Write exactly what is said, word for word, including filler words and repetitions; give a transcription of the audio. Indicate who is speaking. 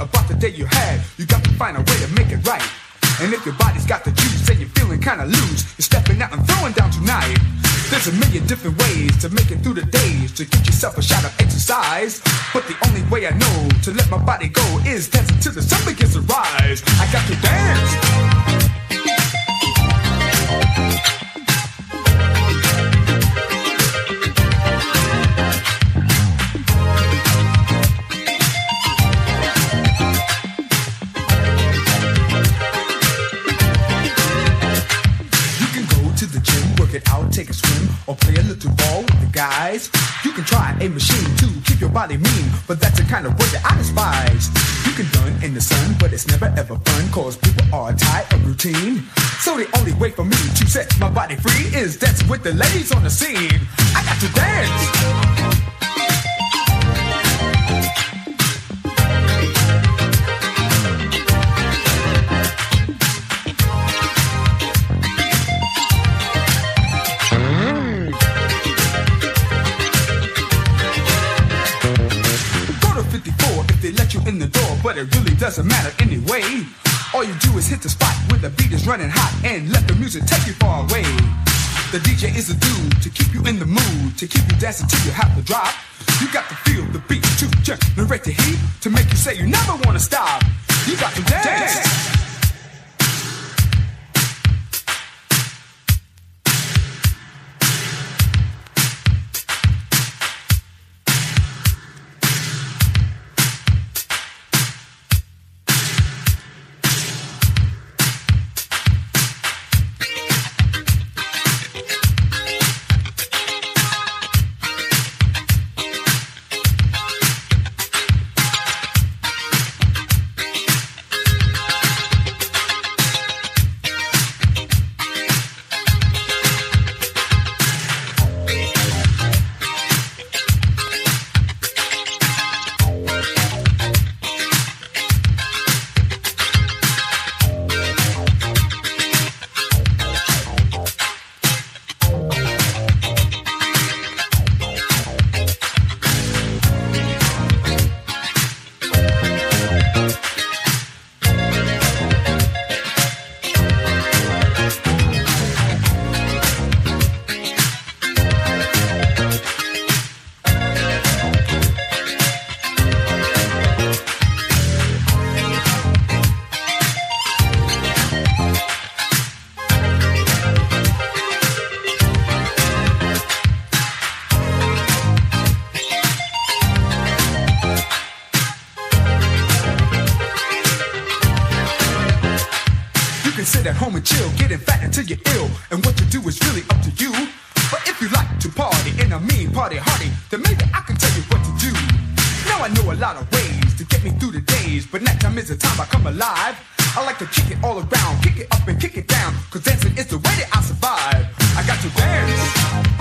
Speaker 1: about the day you had. You got to find a way to make it right. And if your body's got the juice and you're feeling kinda loose, you're stepping out and throwing down tonight. There's a million different ways to make it through the days, to get yourself a shot of exercise. But the only way I know to let my body go is dancing till the sun begins to rise. I got to dance. It out, take a swim, or play a little ball with the guys. You can try a machine to keep your body mean, but that's the kind of work that I despise. You can run in the sun, but it's never ever fun, cause people are tired of routine. So the only way for me to set my body free is dancing with the ladies on the scene. I got to dance. In the door, but it really doesn't matter anyway. All you do is hit the spot where the beat is running hot and let the music take you far away. The D J is a dude to keep you in the mood, to keep you dancing till you have to drop. You got to feel the beat to generate the heat, to make you say you never want to stop. You got to dance. dance. Sit at home and chill, getting fat until you're ill, and what you do is really up to you. But if you like to party in a mean party hardy, then maybe I can tell you what to do. Now I know a lot of ways to get me through the days, but nighttime is the time I come alive. I like to kick it all around, kick it up and kick it down, cause dancing is the way that I survive. I got to dance.